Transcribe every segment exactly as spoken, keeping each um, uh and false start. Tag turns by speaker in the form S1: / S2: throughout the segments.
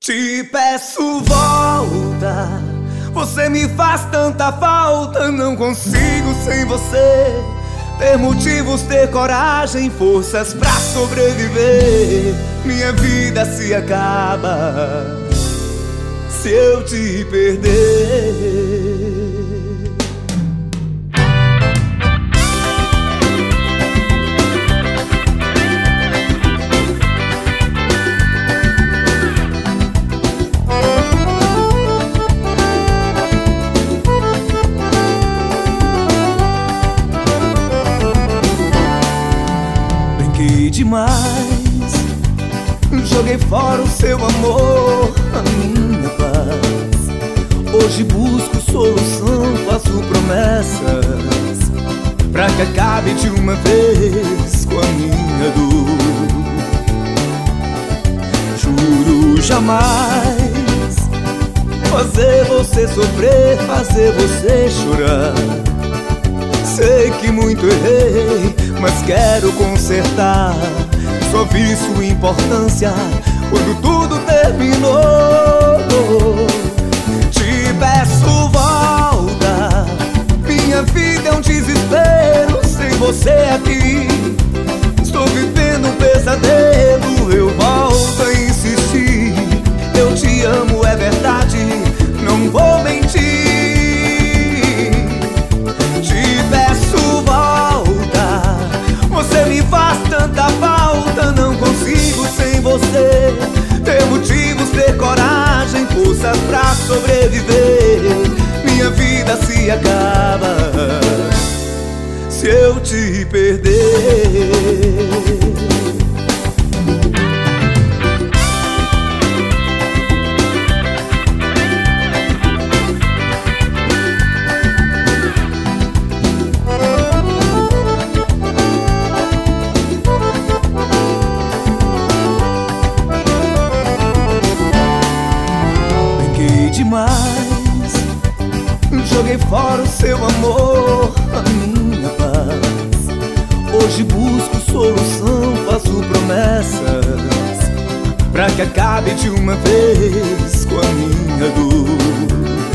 S1: Te peço volta, você me faz tanta falta. Não consigo sem você ter motivos, ter coragem, forças pra sobreviver. Minha vida se acaba se eu te perder. Demais, joguei fora o seu amor, a minha paz. Hoje busco solução, faço promessas pra que acabe de uma vez com a minha dor. Juro jamais fazer você sofrer, fazer você chorar. Sei que muito errei, mas quero consertar. Só vi sua importância quando tudo terminou. Te peço volta, minha vida é um desespero sem você aqui. Estou vivendo um pesadelo, eu volto a insistir. Eu te amo, é verdade, não vou mentir. Você me faz tanta falta, não consigo sem você ter motivos, ter coragem, forças pra sobreviver. Minha vida se acaba se eu te perder. Demais, joguei fora o seu amor, a minha paz. Hoje busco solução, faço promessas pra que acabe de uma vez com a minha dor.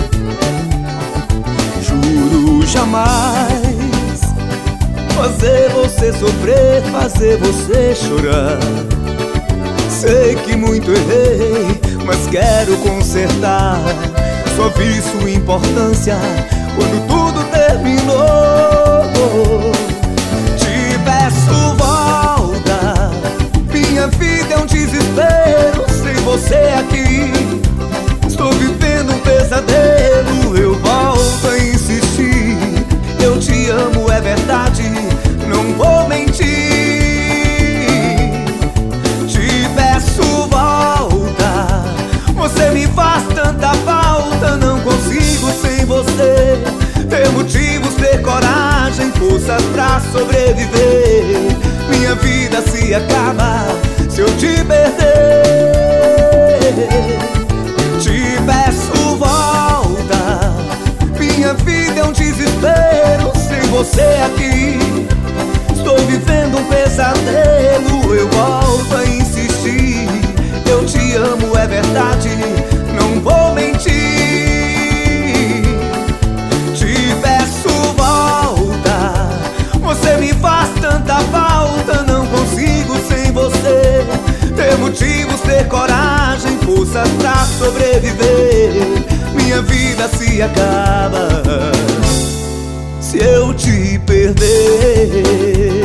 S1: Juro jamais fazer você sofrer, fazer você chorar. Sei que muito errei, mas quero consertar. Só vi sua importância quando tudo terminou. Te peço volta, minha vida é um desespero sem você aqui. Estou vivendo um pesadelo, eu volto a insistir. Eu te amo, é verdade, não vou mentir. Você me faz tanta falta, não consigo sem você ter motivos, ter coragem, forças pra sobreviver. Minha vida se acaba se eu te perder. Te peço volta, minha vida é um desespero sem você aqui. Estou vivendo um pesadelo, eu volto a insistir. Eu te amo, é verdade, não vou mentir. Te peço volta, você me faz tanta falta. Não consigo sem você ter motivos, ter coragem, forças pra sobreviver. Minha vida se acaba se eu te perder.